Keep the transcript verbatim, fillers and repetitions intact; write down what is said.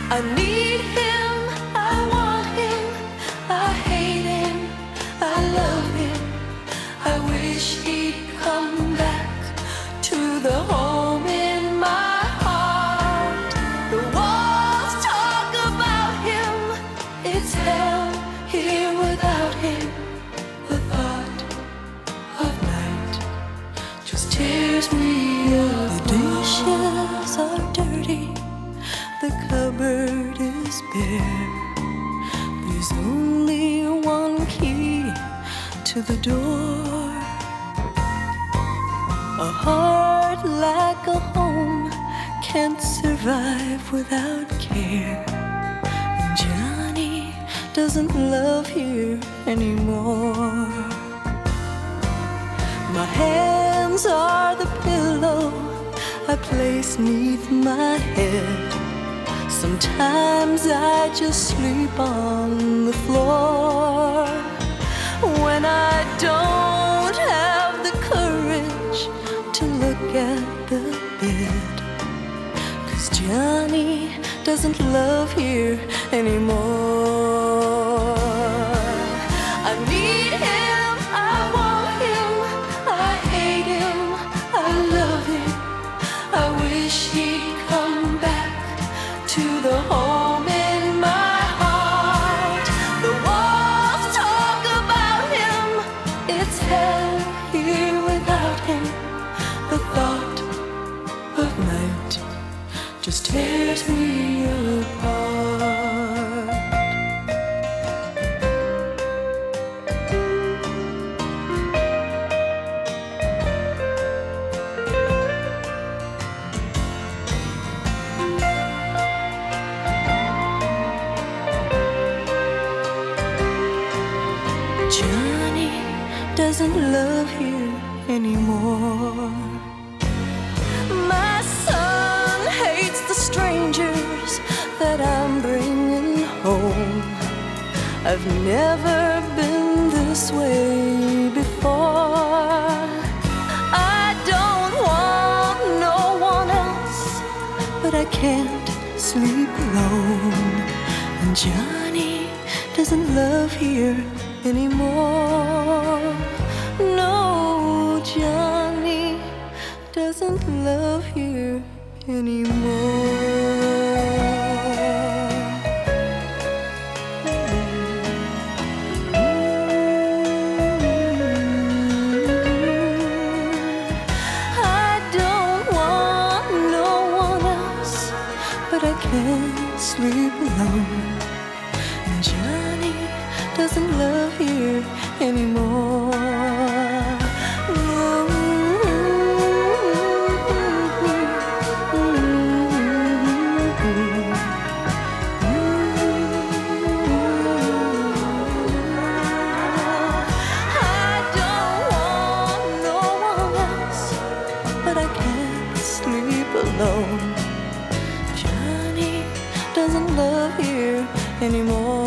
I need him, I want him, I hate him, I love him. I wish he'd come back to the home in my heart. The walls talk about him, it's hell here without him. The thought of night just tears me apart. The dishes are dirty, the cupboard is bare. There's only one key to the door. A heart like a home can't survive without care. And Johnny doesn't love here anymore. My hands are the pillow I place neath my head. Sometimes I just sleep on the floor. When I don't have the courage to look at the bed, 'cause Johnny doesn't love here anymore. I need him, I want him, I hate him, I love him. I wish he'd come back to the home in my heart. The walls talk about him, it's hell here without him. The thought of night just tears me apart. Johnny doesn't love you anymore. My son hates the strangers that I'm bringing home. I've never been this way before. I don't want no one else, but I can't sleep alone. And Johnny doesn't love here anymore. No, Johnny doesn't love here anymore. I don't want no one else, but I can't sleep alone. And Johnny doesn't love here anymore. I don't want no one else, but I can't sleep alone. Johnny doesn't love here anymore.